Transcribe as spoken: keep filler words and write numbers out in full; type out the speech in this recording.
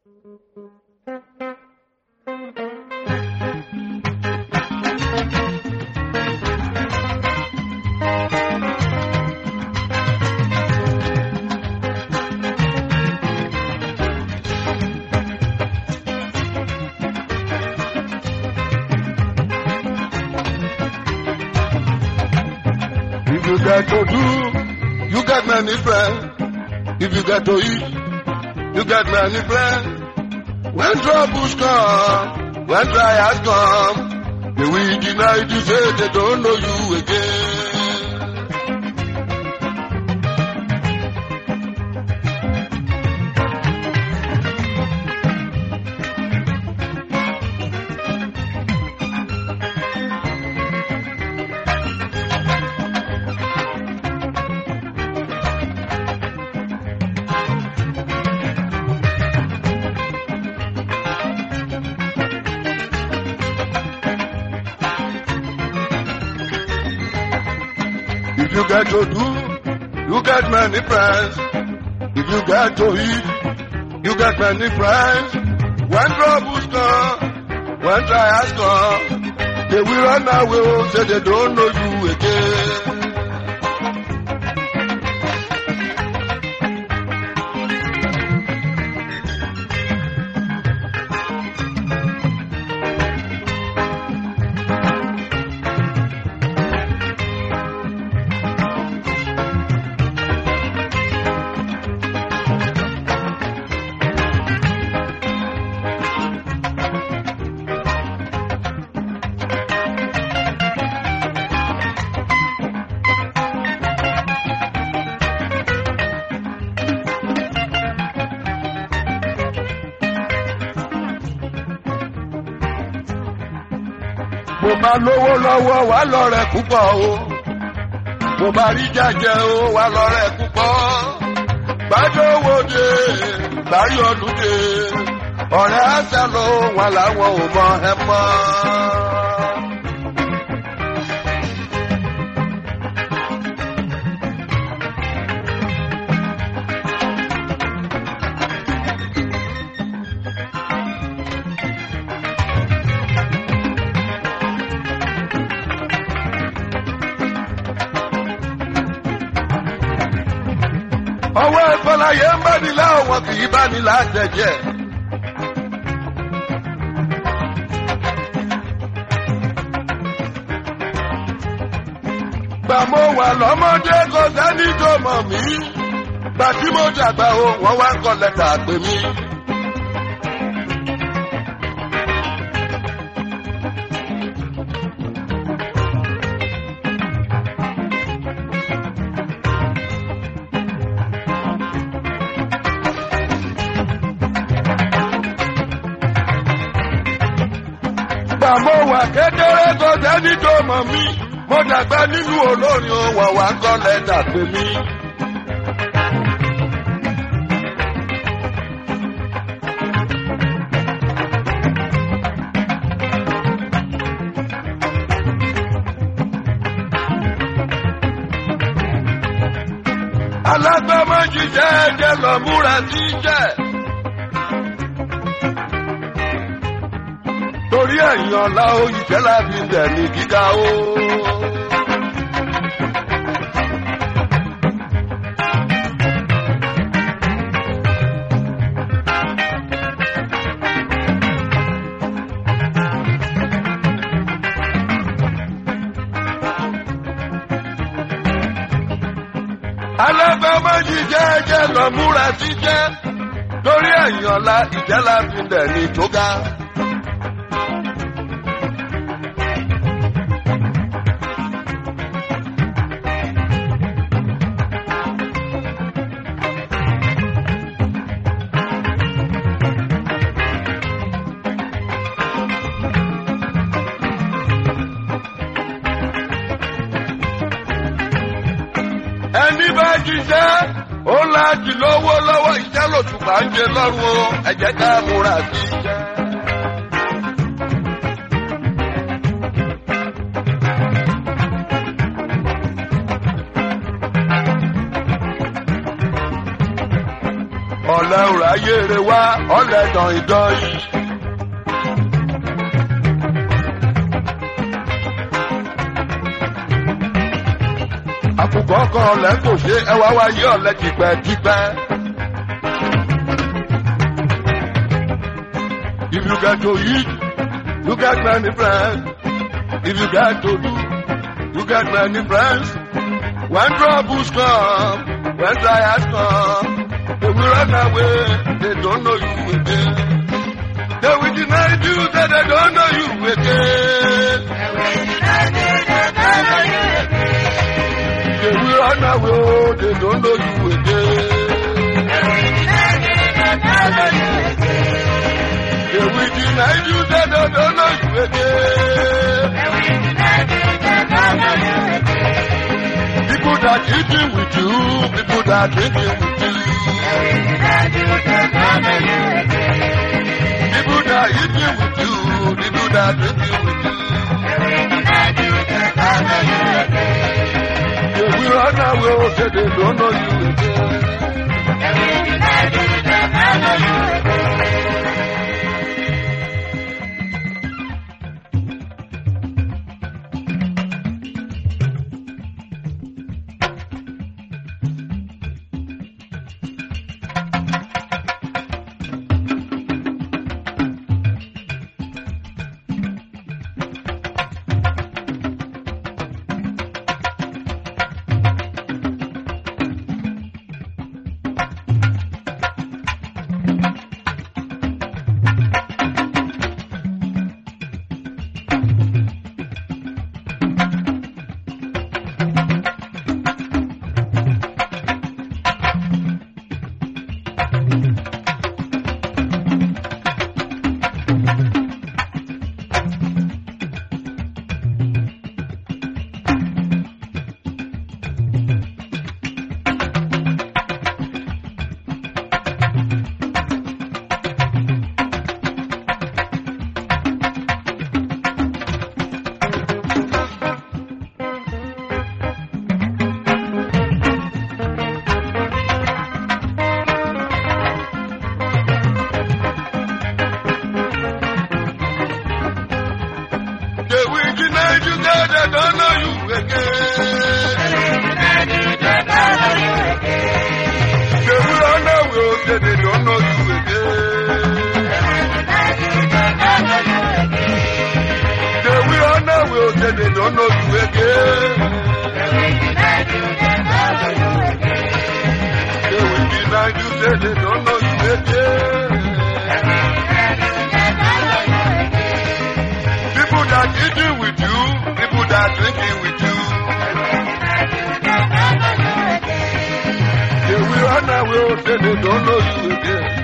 If you get to do, you get many friends. If you get to eat, you get many friends. When troubles come, when trials come, they will deny you, say they don't know you again. If you get to do, you get many friends. If you get to eat, you get many friends. When troubles come, when trials come, they will run away, say they don't know you again. Mo bá lówó lọ́wọ́ wà lọ́rẹ̀ púpọ̀ o. Mo bá rí jàjẹ́ o wà lọ́rẹ̀ púpọ̀. Gbádówó dé, gbárí ọdún dé. Ọ̀rẹ́ àṣà ló wà láwọn ò mọ ẹ mọ́. Ọwọ́ ìfọláyé ń bá ní láwọn kì í bá ní látẹ̀jẹ̀. Gbà mo wà lọ́mọdé kò sẹ́ni tó mọ̀ mí. Gbà tí mo dàgbà o, wọ́n wá ń kọ lẹ́tà pè mí. Mo wà kékeré kò sẹ́ni tó mọ̀ mí. Mo dàgbà nínú olórin o, wọ́n wá kọ́ lẹ́tà pè mí. Alágbàmọ́jì jẹ́ ẹ̀jẹ̀ lọ múra sí jẹ́. Torí ẹ̀yìn ọ̀la o, ìfẹ́ láti dẹ̀ ní gíga o. Alágbàmọ́jì jẹ́ ẹ̀jẹ̀ lọ múra sí jẹ́. Torí ẹ̀yìn ọ̀la ìfẹ́ láti dẹ̀ ní tó ga. Ẹni bá jíṣẹ́, ó láti lówó lọ́wọ́ iṣẹ́ lòtùpá ń jẹ lọ́rùn o, ẹ jẹ́ ká múra sí iṣẹ́. Ọ̀lẹ́ òrà ayé rẹ̀ wá ọ̀lẹ́dàn ìdán yìí. Àkùkọ kan ọ̀lẹ́ kò ṣe ẹwà wáyé ọ̀lẹ́ tipẹ́tipẹ́. If you get to eat, you get many friends. If you get to do, you get many friends. When troubles come, when trials come, they will run away, they don't know you again. They will deny you that they don't know you again. They will run away, oh, they don't know you again. They will deny you that they don't know you again. People that eating with you, people that drinking with you. People that eating with you, people that drinking with you. They will run away, oh, say they don't know you again. They will run away, they don't know you again.